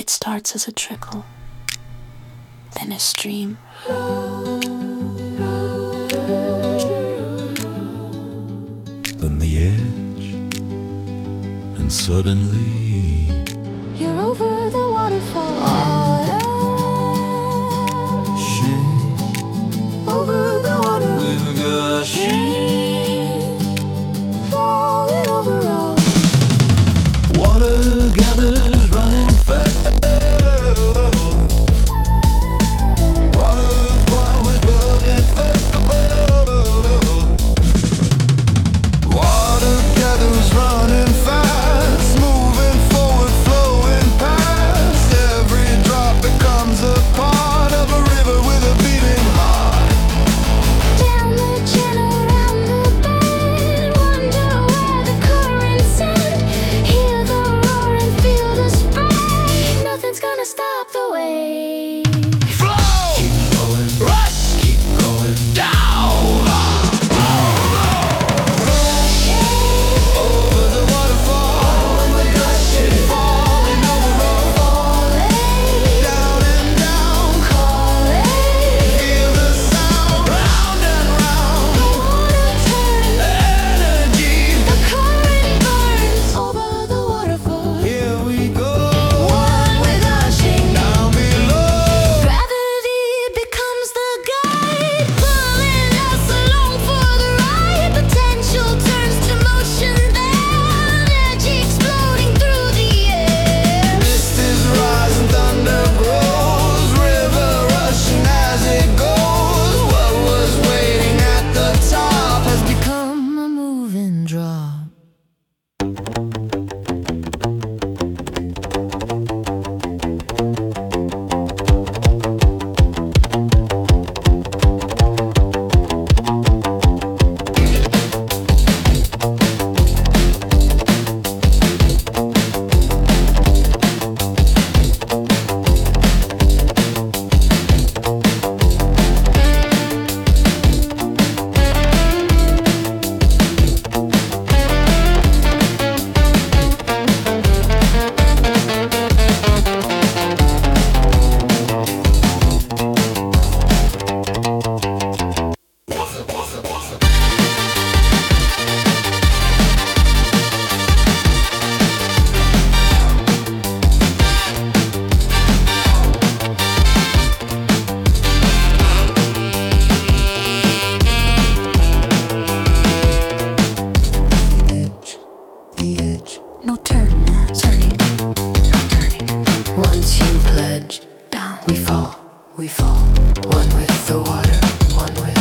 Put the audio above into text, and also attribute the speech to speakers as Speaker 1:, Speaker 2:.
Speaker 1: It starts as a trickle, then a stream.
Speaker 2: Then the edge, and suddenly
Speaker 3: you're over the waterfall. Over the water,
Speaker 2: with gushing
Speaker 3: falling over all.
Speaker 2: water gathers running fast. Water's wild with rugged water gathers running fast, moving forward, flowing past. Every drop becomes a part of a river with a beating heart.
Speaker 3: Down the channel, round the bend, wonder where the currents end. Hear the roar and feel the spray. Nothing's gonna stop the wave.
Speaker 2: Flow! Keep going, rush! Keep going down! Over the waterfall, we're gushing, falling over all.
Speaker 3: Falling,
Speaker 2: Down and down,
Speaker 3: calling,
Speaker 2: feel the sound. Round and round,
Speaker 3: the water turns,
Speaker 2: energy.
Speaker 3: the current burns. Over the waterfall,
Speaker 2: Here we go,
Speaker 3: one with gushing.
Speaker 2: down below.
Speaker 3: Gravity becomes the guide, pulling us along for the ride. Potential turns to motion, then energy exploding through the air.
Speaker 2: Mist is rising, thunder grows, river rushing as it goes. What was waiting at the top has
Speaker 3: Become a moving drop.
Speaker 1: No turning. No turning.
Speaker 3: Once you pledge,
Speaker 1: Down.
Speaker 3: we fall. One with the water, one with